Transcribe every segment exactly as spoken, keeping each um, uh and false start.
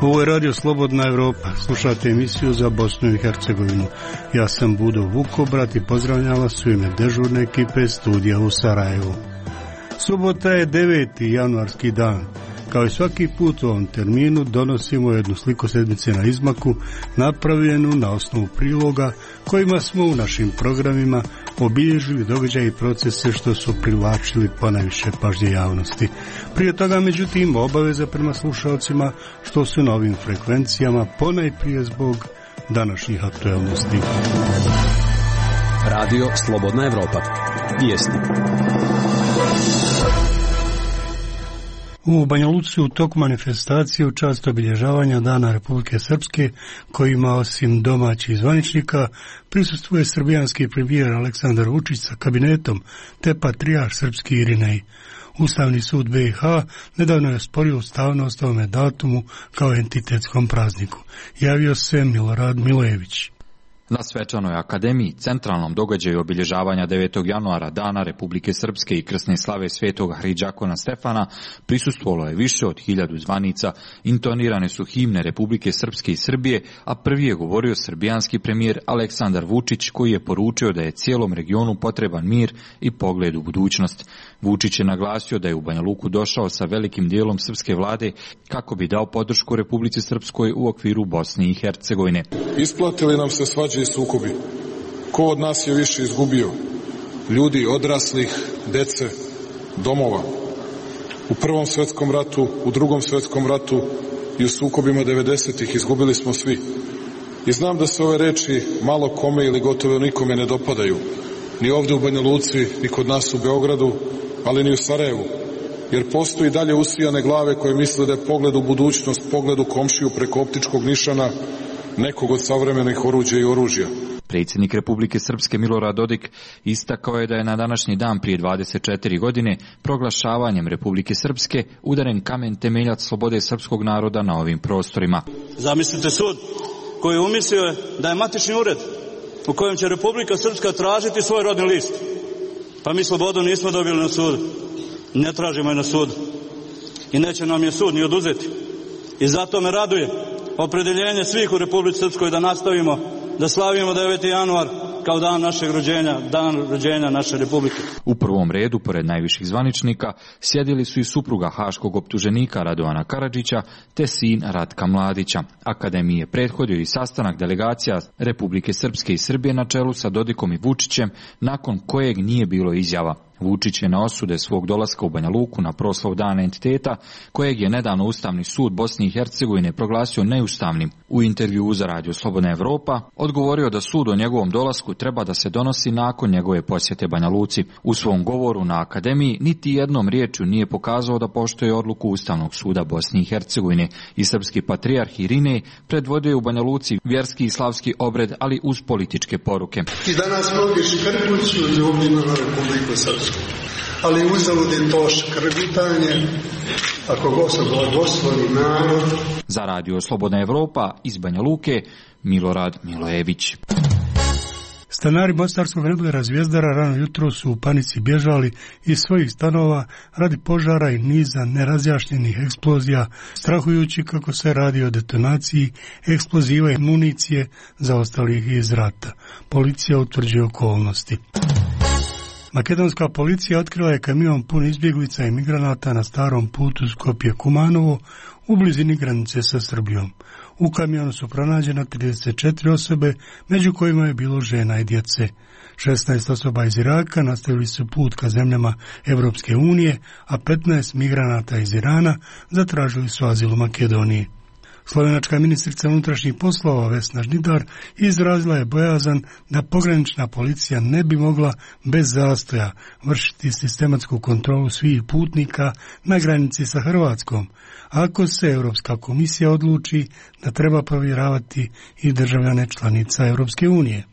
Ovo je Radio Slobodna Evropa. Slušate emisiju za Bosnu i Hercegovinu. Ja sam Budo Vukobrat i pozdravljam vas u ime dežurne ekipe studija u Sarajevu. Subota je deveti januarski dan. Kao i svaki put u ovom terminu donosimo jednu sliku sedmice na izmaku, napravljenu na osnovu priloga kojima smo u našim programima obilježili događaje i procese što su privlačili ponajviše pažnje javnosti. Prije toga, međutim, obaveza prema slušalcima što su na ovim frekvencijama ponajprije zbog današnjih aktualnosti. Radio Slobodna Evropa. Vijesti. U Banja Luci u toku manifestacije u čast obilježavanja Dana Republike Srpske, kojima osim domaćih zvaničnika prisustvuje srbijanski premijer Aleksandar Vučić sa kabinetom te patrijarh srpski Irinej. Ustavni sud B i H nedavno je osporio ustavnost ovome datumu kao entitetskom prazniku. Javio se Milorad Milojević. Na svečanoj akademiji, centralnom događaju obilježavanja devetog januara Dana Republike Srpske i krsne slave svetog Hriđakona Stefana, prisustvovalo je više od hiljadu zvanica, intonirane su himne Republike Srpske i Srbije, a prvi je govorio srbijanski premijer Aleksandar Vučić, koji je poručio da je cijelom regionu potreban mir i pogled u budućnost. Vučić je naglasio da je u Banja Luku došao sa velikim dijelom srpske vlade kako bi dao podršku Republici Srpskoj u okviru Bosne i Hercegovine. Isplatili nam se svađe i sukobi. Ko od nas je više izgubio? Ljudi odraslih, dece, domova. U Prvom svjetskom ratu, u Drugom svjetskom ratu i u sukobima devedesetih izgubili smo svi. I znam da se ove reči malo kome ili gotovo nikome ne dopadaju. Ni ovdje u Banja Luci, ni kod nas u Beogradu, ali ni u Sarajevu. Jer postoji dalje usijane glave koje misle da je pogled u budućnost, pogled u komšiju preko optičkog nišana nekog od savremenih oruđa i oružja. Predsjednik Republike Srpske Milorad Dodik istakao je da je na današnji dan prije dvadeset četiri godine proglašavanjem Republike Srpske udaren kamen temeljac slobode srpskog naroda na ovim prostorima. Zamislite sud koji je umislio da je matični ured u kojem će Republika Srpska tražiti svoj rodni list. Pa mi slobodu nismo dobili na sud. Ne tražimo je na sud. I neće nam je sud ni oduzeti. I zato me raduje opredjeljenje svih u Republici Srpskoj da nastavimo da slavimo deveti januar kao dan našeg rođenja, dan rođenja naše republike. U prvom redu, pored najviših zvaničnika, sjedili su i supruga haškog optuženika Radovana Karadžića te sin Ratka Mladića. Akademiji je prethodio i sastanak delegacija Republike Srpske i Srbije na čelu sa Dodikom i Vučićem, nakon kojeg nije bilo izjava. Vučić je na osude svog dolaska u Banja Luku na proslav dana entiteta, kojeg je nedavno Ustavni sud Bosne i Hercegovine proglasio neustavnim, u intervjuu za Radio Slobodna Evropa odgovorio da sud o njegovom dolasku treba da se donosi nakon njegove posjete Banja Luci. U svom govoru na akademiji niti jednom riječju nije pokazao da poštuje odluku Ustavnog suda Bosne i Hercegovine i srpski patrijarh Irinej predvodio u Banja Luci vjerski i slavski obred, ali uz političke poruke. I danas mnogi škrguću ljubljeno na Republiku Srpsku. Ali uzalud je to škrgutanje, ako Gospod blagoslovi narod. Za Radio Slobodna Evropa iz Banja Luke, Milorad Milojević. Stanari Mostarskog Nebojara Zvijezdara rano jutro su u panici bježali iz svojih stanova radi požara i niza nerazjašnjenih eksplozija, strahujući kako se radi o detonaciji eksploziva i municije zaostalih iz rata. Policija utvrđuje okolnosti. Makedonska policija otkrila je kamion pun izbjeglica i migranata na starom putu Skopje-Kumanovo u blizini granice sa Srbijom. U kamionu su pronađene trideset četiri osobe, među kojima je bilo žena i djece. šesnaest osoba iz Iraka nastavili su put ka zemljama Evropske unije, a petnaest migranata iz Irana zatražili su azil u Makedoniji. Slovenačka ministrica unutrašnjih poslova Vesna Žnidar izrazila je bojazan da pogranična policija ne bi mogla bez zastoja vršiti sistematsku kontrolu svih putnika na granici sa Hrvatskom, ako se Europska komisija odluči da treba provjeravati i državljane članica Europske unije.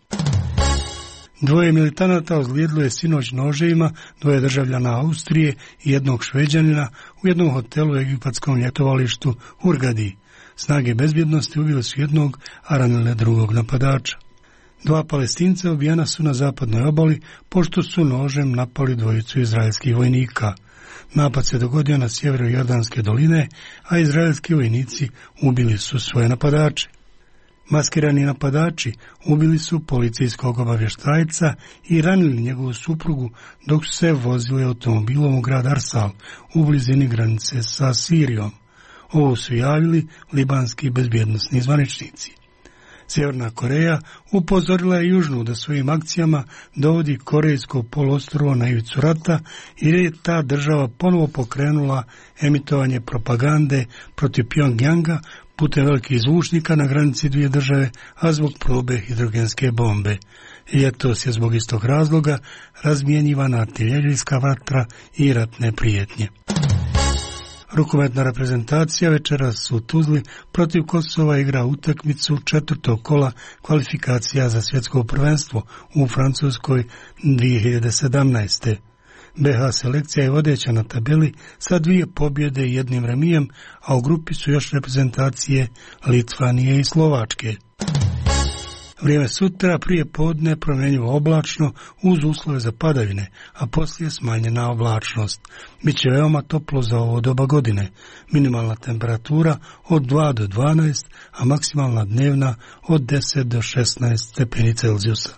Dvoje militanata ozlijedilo je sinoć noževima dvoje državljana Austrije i jednog Šveđanina u jednom hotelu u egipatskom ljetovalištu Hurgadi. Snage bezbjednosti ubile su jednog, a ranile drugog napadača. Dva Palestinca ubijena su na zapadnoj obali, pošto su nožem napali dvojicu izraelskih vojnika. Napad se dogodio na sjeveru Jordanske doline, a izraelski vojnici ubili su svoje napadače. Maskirani napadači ubili su policijskog obavještajca i ranili njegovu suprugu dok su se vozili automobilom u grad Arsal u blizini granice sa Sirijom. Ovo su javili libanski bezbjednosni zvaničnici. Sjeverna Koreja upozorila je Južnu da svojim akcijama dovodi korejsko poluostrvo na ivicu rata jer je ta država ponovo pokrenula emitovanje propagande protiv Pjongjanga putem velikih zvučnika na granici dvije države, a zbog probe hidrogenske bombe. Ljetos je zbog istog razloga razmjenjivana artiljerijska vatra i ratne prijetnje. Rukometna reprezentacija večeras u Tuzli protiv Kosova igra utakmicu četvrtog kola kvalifikacija za svjetsko prvenstvo u Francuskoj dvije hiljade sedamnaeste. be ha selekcija je vodeća na tabeli sa dvije pobjede i jednim remijem, a u grupi su još reprezentacije Litvanije i Slovačke. Vrijeme sutra prije podne promjenjivo oblačno uz uslove za padavine, a poslije smanjena oblačnost. Biće veoma toplo za ovo doba godine. Minimalna temperatura od dva do dvanaest, a maksimalna dnevna od deset do šesnaest stepeni Celzijusa.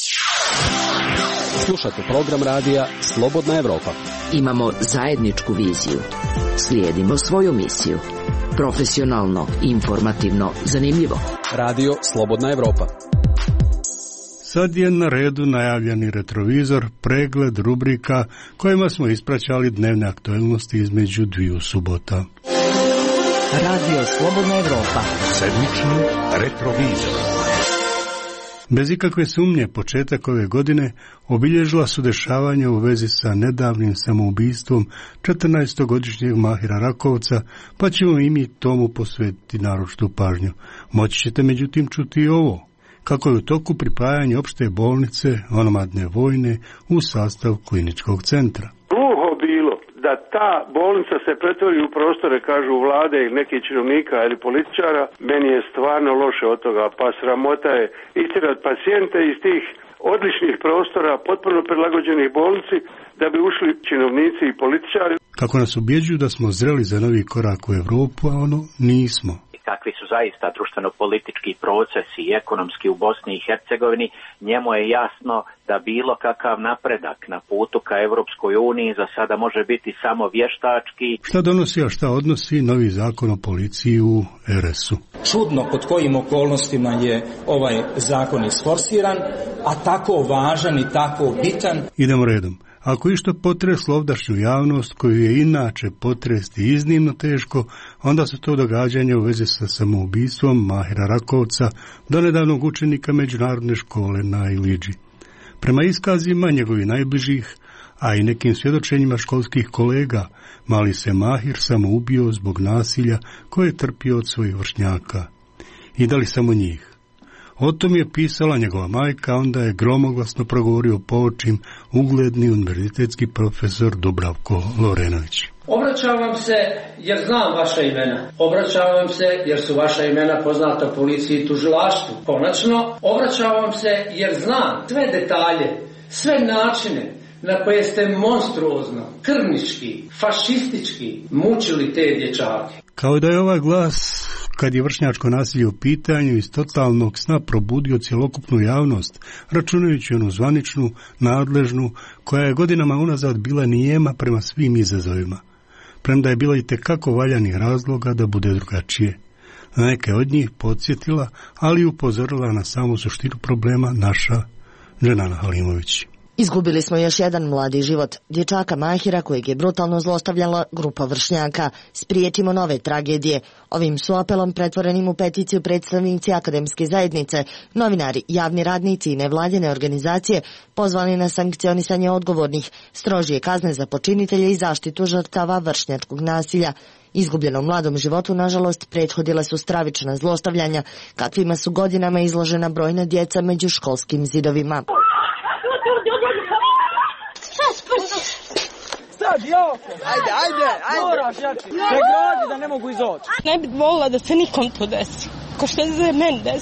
Slušate program radija Slobodna Evropa. Imamo zajedničku viziju. Slijedimo svoju misiju. Profesionalno, informativno, zanimljivo. Radio Slobodna Evropa. Sad je na redu najavljeni retrovizor, pregled rubrika kojima smo ispraćali dnevne aktualnosti između dviju subota. Radio Slobodna Evropa. Sedmični retrovizor. Bez ikakve sumnje, početak ove godine obilježila su dešavanja u vezi sa nedavnim samoubistvom četrnaestogodišnjeg Mahira Rakovca, pa ćemo i mi tomu posvetiti naročitu pažnju. Moći ćete međutim čuti i ovo, kako je u toku pripajanje opšte bolnice onomadne vojne u sastav kliničkog centra. Gluho bilo da ta bolnica se pretvori u prostore, kažu vlade ili nekih činovnika ili političara, meni je stvarno loše od toga, pa sramota je istjerati pacijente iz tih odličnih prostora, potpuno prilagođenih bolnici, da bi ušli činovnici i političari. Kako nas ubjeđuju da smo zreli za novi korak u Evropu, a ono nismo. Kakvi su zaista društveno-politički procesi i ekonomski u Bosni i Hercegovini, njemu je jasno da bilo kakav napredak na putu ka Evropskoj uniji za sada može biti samo vještački. Šta donosi, a šta odnosi novi zakon o policiji u er es-u? Čudno pod kojim okolnostima je ovaj zakon isforsiran, a tako važan i tako bitan. Idemo redom. Ako išto potreslo ovdašnju javnost, koju je inače potresti iznimno teško, onda su to događanja u vezi sa samoubistvom Mahira Rakovca, donedavnog učenika međunarodne škole na Iliđi. Prema iskazima njegovih najbližih, a i nekim svjedočenjima školskih kolega, mali se Mahir samoubio zbog nasilja koje je trpio od svojih vršnjaka. I da li samo njih? O tom je pisala njegova majka, onda je gromoglasno progovorio poočim ugledni univerzitetski profesor Dubravko Lorenović. Obraćam vam se jer znam vaša imena. Obraćam vam se jer su vaša imena poznata policiji i tužilaštvu. Konačno, obraćam vam se jer znam sve detalje, sve načine na koje ste monstruozno, krvnički, fašistički mučili te dječake. Kao da je ovaj glas, kad je vršnjačko nasilje u pitanju, iz totalnog sna probudio cjelokupnu javnost, računajući onu zvaničnu, nadležnu, koja je godinama unazad bila nijema prema svim izazovima, premda je bila i tekako valjanih razloga da bude drugačije. Na neke od njih podsjetila, ali upozorila na samu suštinu problema naša Dženana Halimović. Izgubili smo još jedan mladi život, dječaka Mahira kojeg je brutalno zlostavljala grupa vršnjaka. Spriječimo nove tragedije. Ovim su apelom pretvorenim u peticiju predstavnici akademske zajednice, novinari, javni radnici i nevladine organizacije pozvani na sankcionisanje odgovornih, strožije kazne za počinitelje i zaštitu žrtava vršnjačkog nasilja. Izgubljenom mladom životu, nažalost, prethodila su stravična zlostavljanja, kakvima su godinama izložena brojna djeca među školskim zidovima. Sad, jo! Ajde, ajde, ajde! Moraš, jači! Pregradi da ne mogu izoći! Ne bih volila da se nikom to desi, ko što se meni desi.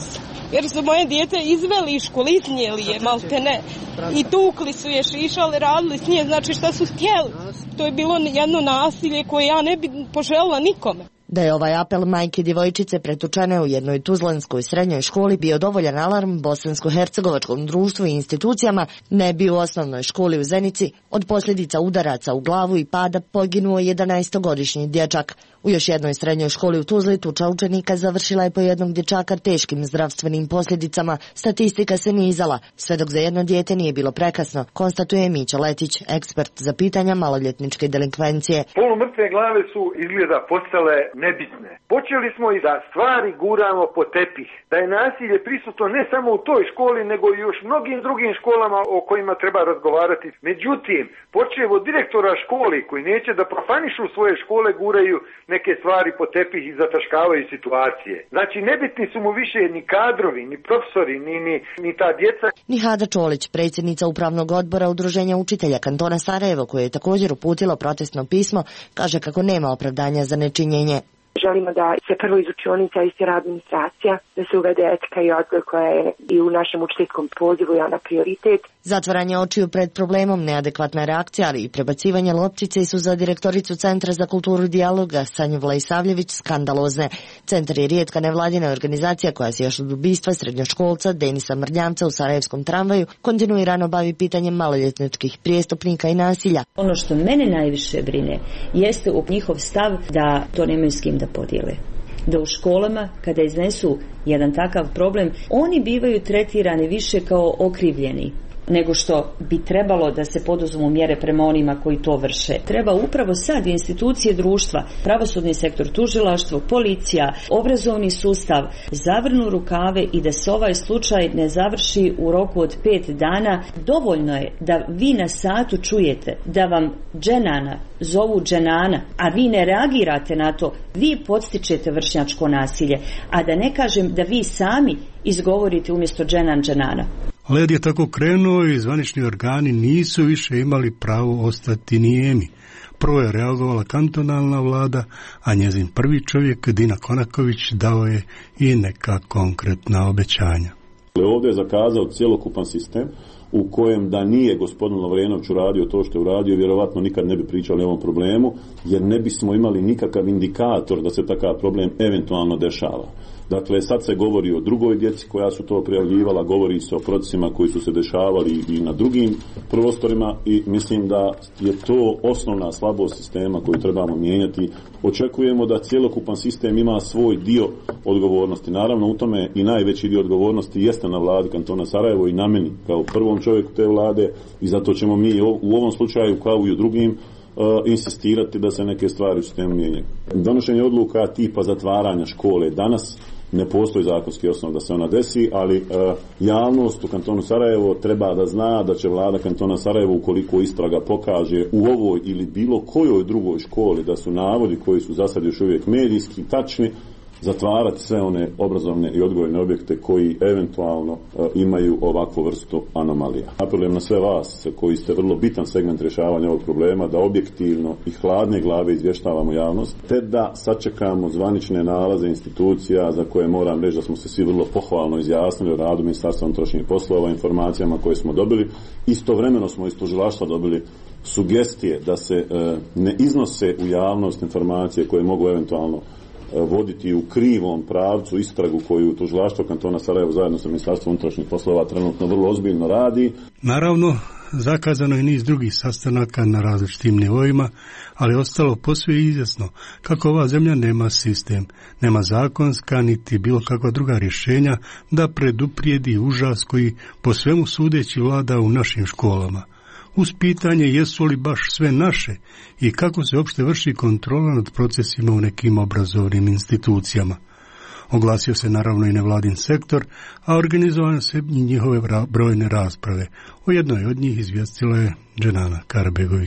jer su moje dijete izveli iz škole, iznijeli je malte ne i tukli su je, šišali, radili s nje, znači šta su htjeli. To je bilo jedno nasilje koje ja ne bi poželjela nikome. Da je ovaj apel majke djevojčice pretučene u jednoj tuzlanskoj srednjoj školi bio dovoljan alarm bosansko-hercegovačkom društvu i institucijama, ne bi u osnovnoj školi u Zenici od posljedica udaraca u glavu i pada poginuo jedanaestogodišnji dječak. U još jednoj srednjoj školi u Tuzli tuča učenika završila je po jednog dječaka teškim zdravstvenim posljedicama. Statistika se nizala, sve dok za jedno dijete nije bilo prekasno, konstatuje Mića Letić, ekspert za pitanja maloljetničke delinkvencije. Polumrtve glave su izgleda postale nebitne. Počeli smo i da stvari guramo po tepih, da je nasilje prisutno ne samo u toj školi, nego i još mnogim drugim školama o kojima treba razgovarati. Međutim, počev od direktora školi koji neće da profanišu svoje škole, guraju neke stvari po tepih i zataškavaju situacije. Znači, nebitni su mu više ni kadrovi, ni profesori, ni, ni, ni ta djeca. Nihada Čolić, predsjednica upravnog odbora Udruženja učitelja kantona Sarajevo, koje je također uputilo protestno pismo, kaže kako nema opravdanja za nečinjenje. Želimo da se prvo iz učionica istjera administracija, da se uvede etika i odgoj koja je i u našem učiteljskom pozivu je ona prioritet. Zatvaranje očiju pred problemom, neadekvatna reakcija, ali i prebacivanje loptice su za direktoricu Centra za kulturu dijaloga Sanju Vlajsavljević skandalozne. Centar je rijetka nevladina organizacija koja se još od ubistva srednjoškolca Denisa Mrnjavca u sarajevskom tramvaju kontinuirano bavi pitanjem maloljetničkih prijestupnika i nasilja. Ono što mene najviše brine jeste u njihov stav da to nemaju s kim da podijele. Da u školama, kada iznesu jedan takav problem, oni bivaju tretirani više kao okrivljeni nego što bi trebalo da se poduzmu mjere prema onima koji to vrše. Treba upravo sad institucije društva, pravosudni sektor, tužilaštvo, policija, obrazovni sustav zavrnu rukave i da se ovaj slučaj ne završi u roku od pet dana. Dovoljno je da vi na satu čujete da vam dženana zovu dženana, a vi ne reagirate na to, vi podstičete vršnjačko nasilje, a da ne kažem da vi sami izgovorite umjesto dženan dženana. Led je tako krenuo i zvanični organi nisu više imali pravo ostati nijemi. Prvo je reagovala kantonalna vlada, a njezin prvi čovjek, Dina Konaković, dao je i neka konkretna obećanja. Ovdje je zakazao cjelokupan sistem u kojem da nije gospodin Lovrenović uradio to što je uradio, vjerovatno nikad ne bi pričali o ovom problemu, jer ne bismo imali nikakav indikator da se takav problem eventualno dešava. Dakle, sad se govori o drugoj djeci koja su to prijavljivala, govori se o procesima koji su se dešavali i na drugim prostorima i mislim da je to osnovna slabost sistema koju trebamo mijenjati. Očekujemo da cjelokupan sistem ima svoj dio odgovornosti. Naravno, u tome i najveći dio odgovornosti jeste na vladi kantona Sarajevo i na meni kao prvom čovjeku te vlade i zato ćemo mi u ovom slučaju kao i u drugim Uh, insistirati da se neke stvari u sistemu mijenjaju. Donošenje odluka tipa zatvaranja škole danas ne postoji zakonski osnov da se ona desi, ali uh, javnost u kantonu Sarajevo treba da zna da će vlada kantona Sarajevo, ukoliko istraga pokaže u ovoj ili bilo kojoj drugoj školi da su navodi koji su za sad još uvijek medijski tačni, zatvarati sve one obrazovne i odgojne objekte koji eventualno uh, imaju ovakvu vrstu anomalija. Apelujem na sve vas koji ste vrlo bitan segment rješavanja ovog problema da objektivno i hladne glave izvještavamo javnost, te da sačekamo zvanične nalaze institucija za koje moram reći da smo se svi vrlo pohvalno izjasnili o radu Ministarstva unutrašnjih poslova, informacijama koje smo dobili. Istovremeno smo iz tužilaštva dobili sugestije da se uh, ne iznose u javnost informacije koje mogu eventualno voditi u krivom pravcu istragu koju tužilaštvo kantona Sarajevo zajedno sa Ministarstvom unutrašnjih poslova trenutno vrlo ozbiljno radi. Naravno, zakazano je niz drugih sastanaka na različitim nivoima, ali ostalo posve izjasno kako ova zemlja nema sistem, nema zakonska niti bilo kakva druga rješenja da preduprijedi užas koji po svemu sudeći vlada u našim školama. Uz pitanje jesu li baš sve naše i kako se uopšte vrši kontrola nad procesima u nekim obrazovnim institucijama. Oglasio se naravno i nevladin sektor, a organizovane se i njihove brojne rasprave. O jednoj od njih izvijestila je Dženana Karabegović.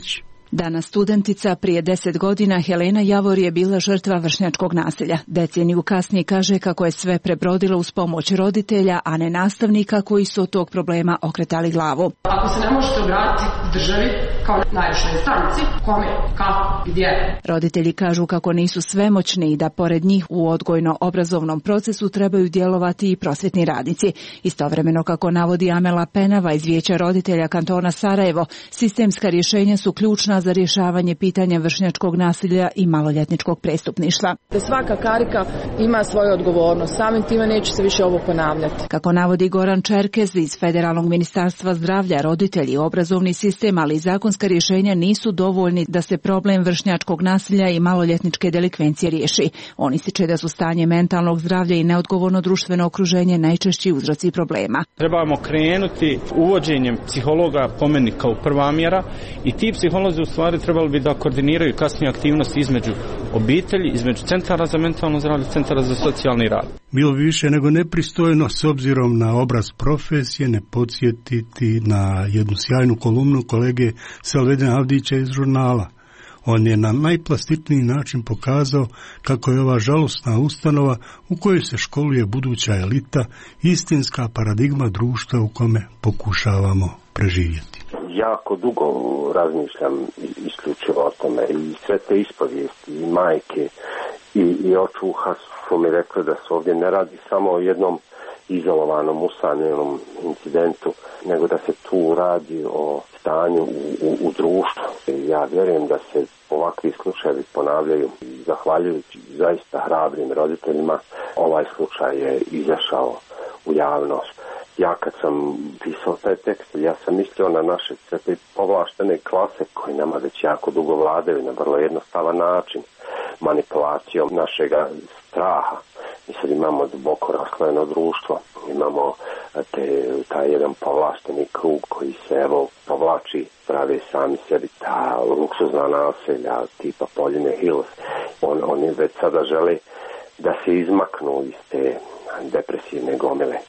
Danas studentica, prije deset godina Helena Javor je bila žrtva vršnjačkog nasilja. Deceniju kasnije kaže kako je sve prebrodila uz pomoć roditelja, a ne nastavnika koji su od tog problema okretali glavu. Ako se ne možete obratiti državi kao najvišoj instanci, kome, kako, gdje? Roditelji kažu kako nisu svemoćni i da pored njih u odgojno-obrazovnom procesu trebaju djelovati i prosvjetni radnici. Istovremeno, kako navodi Amela Penava iz Vijeća roditelja kantona Sarajevo, sistemska rješenja su ključna za rješavanje pitanja vršnjačkog nasilja i maloljetničkog prestupništva. Svaka karika ima svoju odgovornost, samim time neće se više ovo ponavljati. Kako navodi Goran Čerkez iz Federalnog ministarstva zdravlja, roditelji, obrazovni sistem, ali i zakonska rješenja nisu dovoljni da se problem vršnjačkog nasilja i maloljetničke delikvencije riješi. On ističe da su stanje mentalnog zdravlja i neodgovorno društveno okruženje najčešći uzroci problema. Trebamo krenuti uvođenjem psihologa po meni kao prva mjera i ti psiholozi u stvari trebali bi da koordiniraju kasnije aktivnosti između obitelji, između centara za mentalno zdravlje, centara za socijalni rad. Bilo bi više nego nepristojno s obzirom na obraz profesije ne podsjetiti na jednu sjajnu kolumnu kolege Selvedina Avdića iz žurnala. On je na najplastičniji način pokazao kako je ova žalosna ustanova u kojoj se školuje buduća elita istinska paradigma društva u kome pokušavamo preživjeti. Jako dugo razmišljam isključivo o tome i sve te ispovijesti i majke i, i očuha su mi rekli da se ovdje ne radi samo o jednom izolovanom, usamljenom incidentu, nego da se tu radi o stanju u, u, u društvu. Ja vjerujem da se ovakvi slučajevi ponavljaju i zahvaljujući zaista hrabrim roditeljima ovaj slučaj je izašao u javnost. Ja kad sam pisao taj tekst, ja sam mislio na naše sve te povlaštene klase koji nama već jako dugo vladaju na vrlo jednostavan način, manipulacijom našega straha. Mi sad imamo duboko raslojeno društvo, imamo te, taj jedan povlašteni krug koji se evo povlači, pravi sami sebi ta luksuzna naselja tipa Poljine Hills. On, oni već sada žele da se izmaknu iz te depresivne gomile.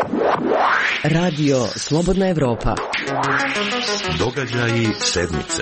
Radio Slobodna Evropa. Događaji sedmice.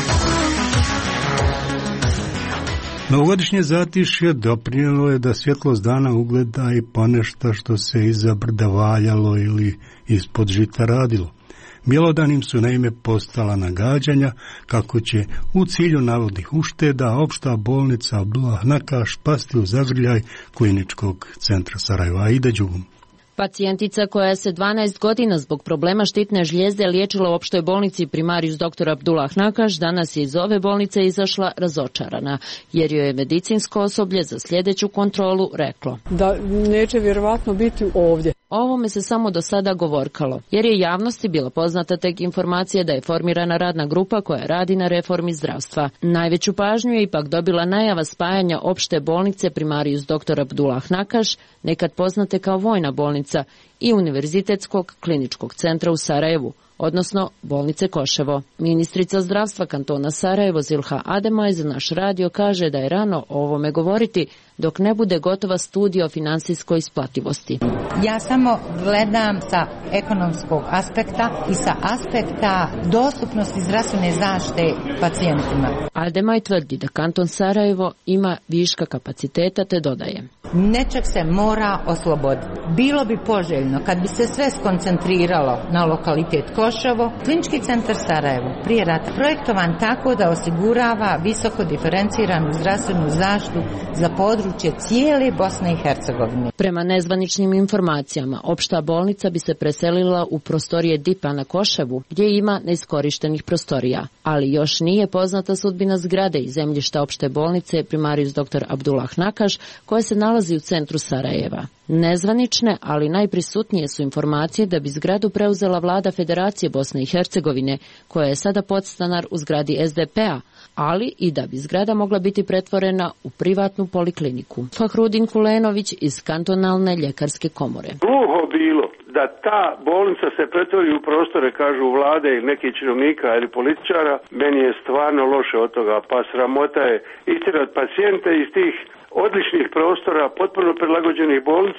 Novogodišnje zatišje doprinijelo je da svjetlost dana ugleda i ponešto što se iza brda valjalo ili ispod žita radilo. Bjelodanim su naime postala nagađanja kako će u cilju navodnih ušteda opšta bolnica Abdullah Nakaš pasti u zagrljaj kliničkog centra Sarajeva. Aida Đugum. Pacijentica koja se dvanaest godina zbog problema štitne žlijezde liječila u opštoj bolnici Primarius doktor Abdullah Nakaš danas je iz ove bolnice izašla razočarana, jer joj je medicinsko osoblje za sljedeću kontrolu reklo da neće vjerovatno biti ovdje. O ovome se samo do sada govorkalo, jer je javnosti bila poznata tek informacija da je formirana radna grupa koja radi na reformi zdravstva. Najveću pažnju je ipak dobila najava spajanja opšte bolnice Primarius doktor Abdullah Nakaš, nekad poznate kao vojna bolnica, i Univerzitetskog kliničkog centra u Sarajevu, odnosno bolnice Koševo. Ministrica zdravstva kantona Sarajevo Zilha Ademaj za naš radio kaže da je rano o ovome govoriti dok ne bude gotova studija o financijskoj isplativosti. Ja samo gledam sa ekonomskog aspekta i sa aspekta dostupnosti zdravstvene zaštite pacijentima. Ademaj tvrdi da kanton Sarajevo ima viška kapaciteta te dodaje: nečeg se mora osloboditi. Bilo bi poželjno kad bi se sve skoncentriralo na lokalitet Koševo. Klinički centar Sarajevo prije rata projektovan tako da osigurava visoko diferenciranu zdravstvenu zaštitu za područje cijele Bosne i Hercegovine. Prema nezvaničnim informacijama, opšta bolnica bi se preselila u prostorije D I P-a na Koševu, gdje ima neiskorištenih prostorija, ali još nije poznata sudbina zgrade i zemljišta opšte bolnice Primarius doktor Abdullah Nakaš, koja se nalazi u centru Sarajeva. Nezvanične, ali najprisutnije su informacije da bi zgradu preuzela vlada Federacije Bosne i Hercegovine, koja je sada podstanar u zgradi S D P-a, ali i da bi zgrada mogla biti pretvorena u privatnu polikliniku. Fahrudin Kulenović iz kantonalne ljekarske komore. Gluho bilo da ta bolnica se pretvori u prostore, kažu vlade ili nekih činovnika ili političara, meni je stvarno loše od toga, pa sramota je istjerat pacijente iz tih odličnih prostora, potpuno prilagođenih bolnici,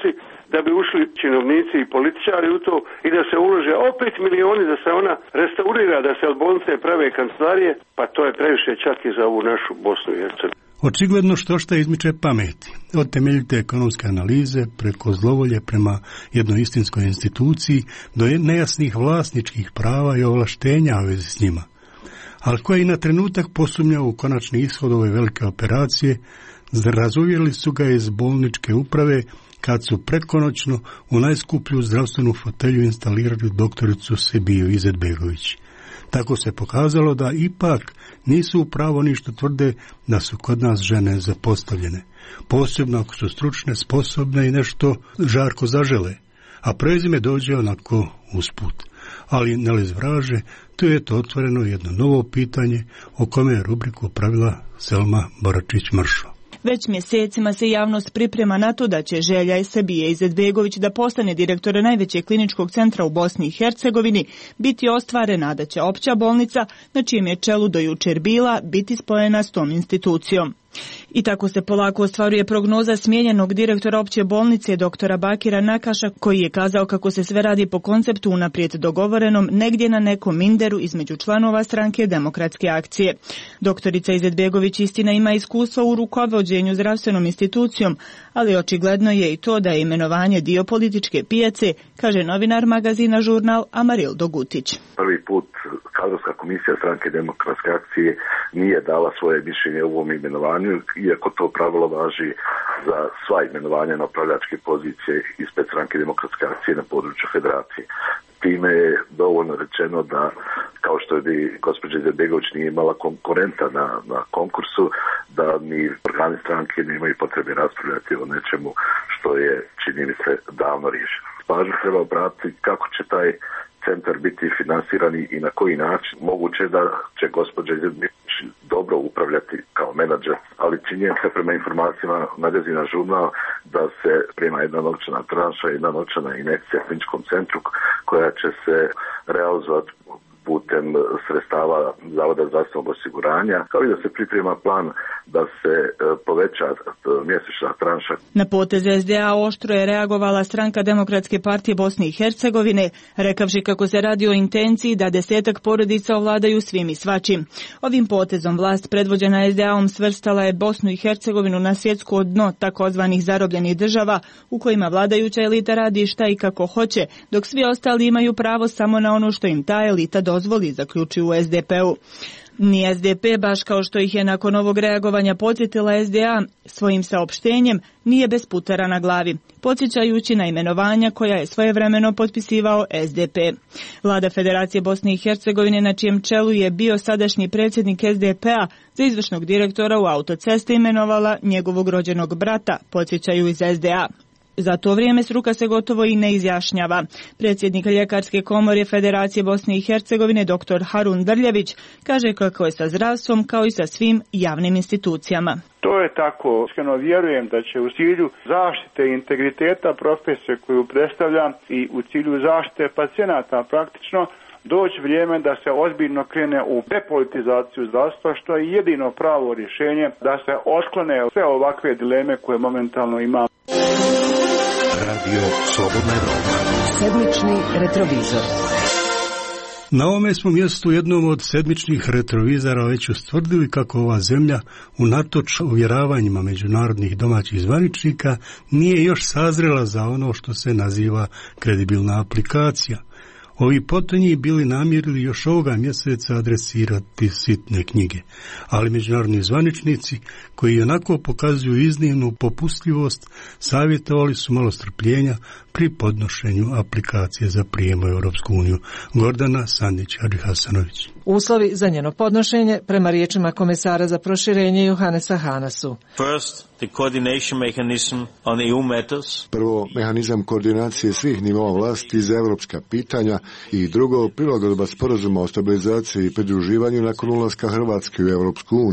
da bi ušli činovnici i političari u to i da se ulože opet milioni da se ona restaurira, da se od bolnice prave kancelarije, pa to je previše čak i za ovu našu Bosnu i Hercegovinu. Očigledno što šta izmiče pameti. Od temeljite ekonomske analize, preko zlovolje prema jednoj istinskoj instituciji, do nejasnih vlasničkih prava i ovlaštenja u vezi s njima. Ali koji na trenutak posumnjao u konačni ishod ove velike operacije, razuvjerili su ga iz bolničke uprave kad su prekonoćno u najskuplju zdravstvenu fotelju instalirali doktoricu Sebiju Izetbegović. Tako se pokazalo da ipak nisu upravo ništa tvrde da su kod nas žene zapostavljene, posebno ako su stručne, sposobne i nešto žarko zažele, a prezime dođe onako usput. Ali ne li zvraže, tu je to otvoreno jedno novo pitanje o kome je rubriku pravila Selma Boračić-Mršo. Već mjesecima se javnost priprema na to da će želja Sebije Izetbegović da postane direktora najvećeg kliničkog centra u Bosni i Hercegovini biti ostvarena, da će opća bolnica, na čijem je čelu do jučer bila, biti spojena s tom institucijom. I tako se polako ostvaruje prognoza smijenjenog direktora opće bolnice doktora Bakira Nakaša, koji je kazao kako se sve radi po konceptu unaprijed dogovorenom negdje na nekom minderu između članova stranke Demokratske akcije. Doktorica Izetbegović istina ima iskustvo u rukovođenju zdravstvenom institucijom, ali očigledno je i to da je imenovanje dio političke pijace, kaže novinar magazina Žurnal Amaril Dogutić. Prvi put kadrovska komisija stranke Demokratske akcije nije dala svoje mišljenje u ovom imenovanju, iako to pravilo važi za sva imenovanja na upravljačke pozicije ispred stranke Demokratske akcije na području federacije. Time je dovoljno rečeno da, kao što je gospođa Izetbegović nije imala konkurenta na, na konkursu, da ni organi stranke ne imaju potrebe raspravljati o nečemu što je, čini mi se, davno riješeno. Pažnju treba obratiti kako će taj centar biti finansirani i na koji način. Moguće da će gospođa Izetbegović dobro upravljati kao menadžer, ali činjenica prema informacijama magazina Žurnal da se prima jedna novčana tranša, jedna novčana injekcija kliničkom centru koja će se realizovati putem sredstava Zavoda zdravstvenog osiguranja, kao i da se priprema plan da se poveća mjesečna tranša. Na potez es de a oštro je reagovala stranka Demokratske partije Bosne i Hercegovine, rekavši kako se radi o intenciji da desetak porodica ovladaju svim i svačim. Ovim potezom vlast predvođena es de a-om svrstala je Bosnu i Hercegovinu na svjetsko dno takozvanih zarobljenih država u kojima vladajuća elita radi šta i kako hoće, dok svi ostali imaju pravo samo na ono što im ta elita dozvoli, zaključuju u es de pe-u. Ni es de pe, baš kao što ih je nakon ovog reagovanja podsjetila es de a svojim saopštenjem, nije bez putera na glavi, podsjećajući na imenovanja koja je svojevremeno potpisivao es de pe. Vlada Federacije Bosne i Hercegovine, na čijem čelu je bio sadašnji predsjednik es de pe-a, za izvršnog direktora u autoceste imenovala njegovog rođenog brata, podsjećaju iz es de a. Za to vrijeme struka se gotovo i ne izjašnjava. Predsjednik Ljekarske komore Federacije Bosne i Hercegovine doktor Harun Drljević kaže kako je sa zdravstvom kao i sa svim javnim institucijama. To je tako. Iskreno vjerujem da će u cilju zaštite integriteta profesije koju predstavljam i u cilju zaštite pacijenata praktično doći vrijeme da se ozbiljno krene u depolitizaciju zdravstva, što je jedino pravo rješenje da se otklone sve ovakve dileme koje momentalno imamo. Radio Slobodna Evropa. Sedmični retrovizor. Na ovome smo mjestu jednom od sedmičnih retrovizora već ustvrdili kako ova zemlja, unatoč uvjeravanjima međunarodnih domaćih zvaničnika, nije još sazrela za ono što se naziva kredibilna aplikacija. Ovi potonji bili namjerili još ovoga mjeseca adresirati sitne knjige, ali međunarodni zvaničnici, koji onako pokazuju iznimnu popustljivost, savjetovali su malo strpljenja pri podnošenju aplikacije za prijem u Europsku uniju. Gordana Sandić-Hadžihasanović. Uslovi za njeno podnošenje, prema riječima komesara za proširenje Johannesa Hahna su: First, the coordination mechanism on E U matters. Prvo, mehanizam koordinacije svih nivoa vlasti za evropska pitanja i drugo, prilagodba sporazuma o stabilizaciji i pridruživanju nakon ulaska Hrvatske u Europsku uniju.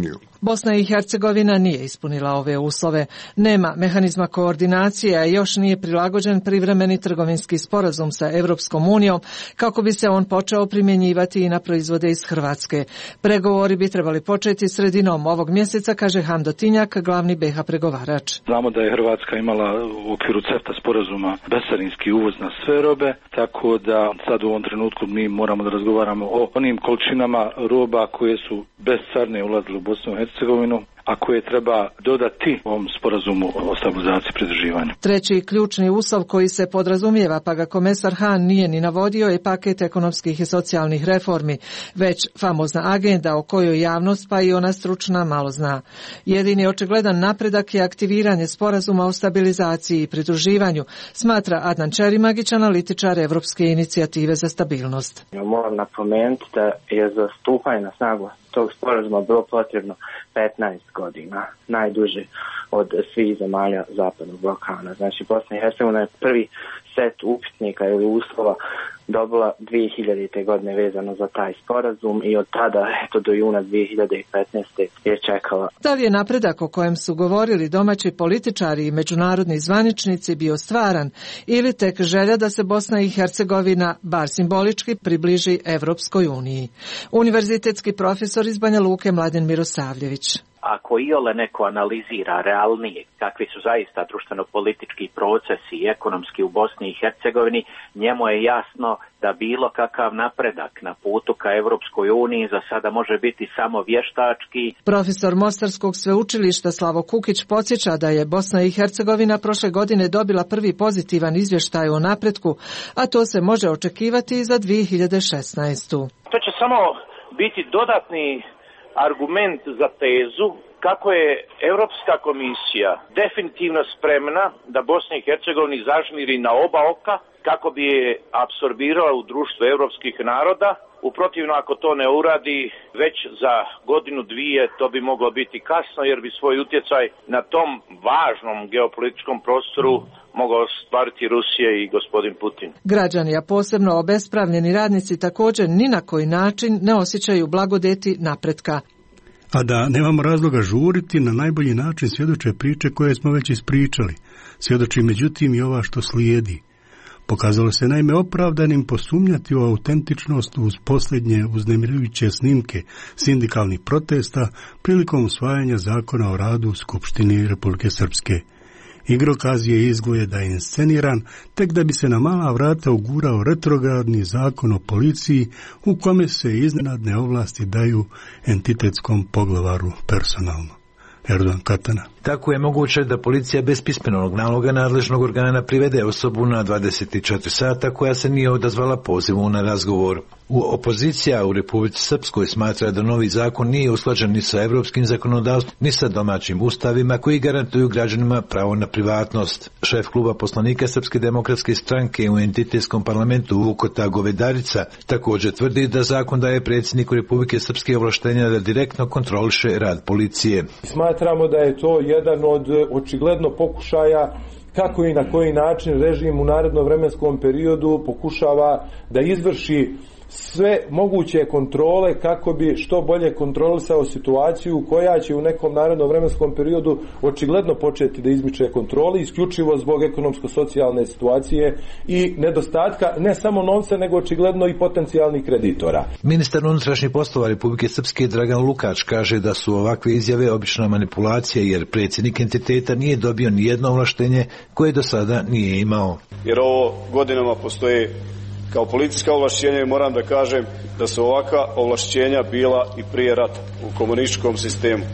Bosna i Hercegovina nije ispunila ove uslove. Nema mehanizma koordinacije, a još nije prilagođen privremeni trgovinski sporazum sa Evropskom unijom kako bi se on počeo primjenjivati i na proizvode iz Hrvatske. Pregovori bi trebali početi sredinom ovog mjeseca, kaže Hamdo Tinjak, glavni be ha pregovarač. Znamo da je Hrvatska imala u okviru CEFTA sporazuma bescarinski uvoz na sve robe, tako da sad u ovom trenutku mi moramo da razgovaramo o onim količinama roba koje su bez carine ulazile u Bosnu i Hercegovinu, a koje treba dodati ovom sporazumu o stabilizaciji i pridruživanju. Treći ključni uslov koji se podrazumijeva, pa ga komesar Han nije ni navodio, je paket ekonomskih i socijalnih reformi, već famozna agenda o kojoj javnost, pa i ona stručna, malo zna. Jedini očigledan napredak je aktiviranje sporazuma o stabilizaciji i pridruživanju, smatra Adnan Čerimagić, analitičar Evropske inicijative za stabilnost. Moram napomenuti da je za stupanje na snagu tog sporazuma bilo potrebno petnaest godina, najduže od svih zemalja Zapadnog Balkana. Znači, Bosna i Hercegovina je prvi set upitnika ili uslova dobila dvije hiljadite godine vezano za taj sporazum i od tada eto do juna dvije hiljade petnaeste je čekala. Da li je napredak o kojem su govorili domaći političari i međunarodni zvaničnici bio stvaran ili tek želja da se Bosna i Hercegovina bar simbolički približi Evropskoj uniji? Univerzitetski profesor iz Banja Luke Mladen Mirosavljević. Ako iole neko analizira realnije kakvi su zaista društveno-politički procesi i ekonomski u Bosni i Hercegovini, njemu je jasno da bilo kakav napredak na putu ka Evropskoj uniji za sada može biti samo vještački. Profesor Mostarskog sveučilišta Slavo Kukić podsjeća da je Bosna i Hercegovina prošle godine dobila prvi pozitivan izvještaj o napretku, a to se može očekivati i za dvije hiljade šesnaestu. To će samo biti dodatni argument za tezu kako je Europska komisija definitivno spremna da Bosni i Hercegovini zažmiri na oba oka kako bi je apsorbirala u društvo europskih naroda. U protivno, ako to ne uradi već za godinu dvije, to bi moglo biti kasno jer bi svoj utjecaj na tom važnom geopolitičkom prostoru mogao ostvariti Rusija i gospodin Putin. Građani, a posebno obespravljeni radnici, također ni na koji način ne osjećaju blagodeti napretka. A da nemamo razloga žuriti, na najbolji način svjedoče priče koje smo već ispričali. Svjedoči međutim i ova što slijedi. Pokazalo se naime opravdanim posumnjati u autentičnost uz posljednje uznemirujuće snimke sindikalnih protesta prilikom usvajanja zakona o radu u Skupštini Republike Srpske. Igrokaz je izgleda insceniran, tek da bi se na mala vrata ugurao retrogradni zakon o policiji u kome se iznenadne ovlasti daju entitetskom poglavaru personalno. Erdogan Katana. Tako je moguće da policija bez pismenog naloga nadležnog organa privede osobu na dvadeset četiri sata koja se nije odazvala pozivu na razgovor. U opozicija u Republici Srpskoj smatra da novi zakon nije usklađen ni sa evropskim zakonodavstvom, ni sa domaćim ustavima koji garantuju građanima pravo na privatnost. Šef kluba poslanika Srpske demokratske stranke u entitetskom parlamentu Vukota Govedarica također tvrdi da zakon daje predsjedniku Republike Srpske ovlaštenja da direktno kontroliše rad policije. Smatramo da je to jedan od očigledno pokušaja kako i na koji način režim u narednom vremenskom periodu pokušava da izvrši sve moguće kontrole kako bi što bolje kontrolisao situaciju koja će u nekom narednom vremenskom periodu očigledno početi da izmiče kontroli, isključivo zbog ekonomsko-socijalne situacije i nedostatka ne samo novca nego očigledno i potencijalnih kreditora. Ministar unutrašnjih poslova Republike Srpske Dragan Lukač kaže da su ovakve izjave obična manipulacija jer predsjednik entiteta nije dobio ni jedno ovlaštenje koje do sada nije imao. Jer ovo godinama postoji kao policijska ovlašćenja i moram da kažem da su ovakva ovlašćenja bila i prije rata u komunističkom sistemu.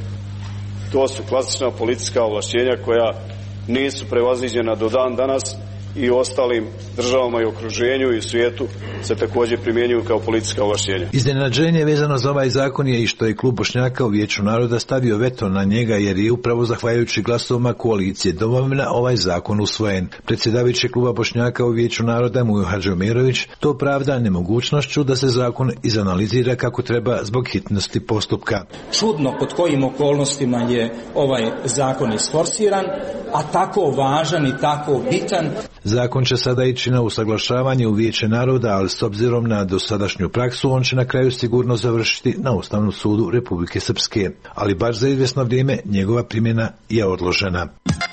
To su klasična policijska ovlašćenja koja nisu prevaziđena do dan danas i u ostalim državama i okruženju i u svijetu se također primjenjuju kao policijska ovlašćenja. Iznenađenje vezano za ovaj zakon je i što je klub Bošnjaka u Vijeću naroda stavio veto na njega jer je upravo zahvaljujući glasovima koalicije Domovina ovaj zakon usvojen. Predsjedavajući kluba Bošnjaka u Vijeću naroda Mujo Hadžiomirović to pravda nemogućnošću da se zakon izanalizira kako treba zbog hitnosti postupka. Čudno pod kojim okolnostima je ovaj zakon isforsiran, a tako važan i tako bitan. Zakon će sada ići na usaglašavanje u Vijeće naroda, ali s obzirom na dosadašnju praksu on će na kraju sigurno završiti na Ustavnom sudu Republike Srpske, ali baš za izvjesno vrijeme njegova primjena je odložena.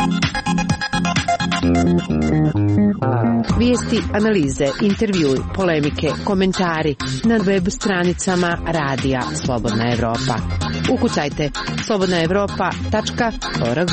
Vijesti, analize, intervjui, polemike, komentari na web stranicama Radija Slobodna Evropa. Ukucajte slobodna evropa tačka org.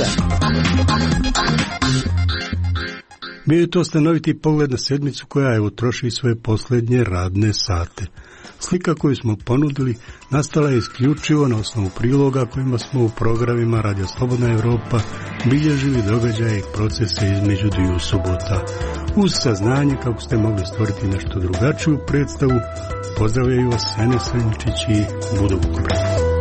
Bio je to stanoviti pogled na sedmicu koja evo troši svoje posljednje radne sate. Slika koju smo ponudili nastala je isključivo na osnovu priloga kojima smo u programima Radio Slobodna Evropa bilježili događaje i procese između dviju subota. Uz saznanje kako ste mogli stvoriti nešto drugačiju predstavu, pozdravljaju vas Sene Srničić i Budo Vuković.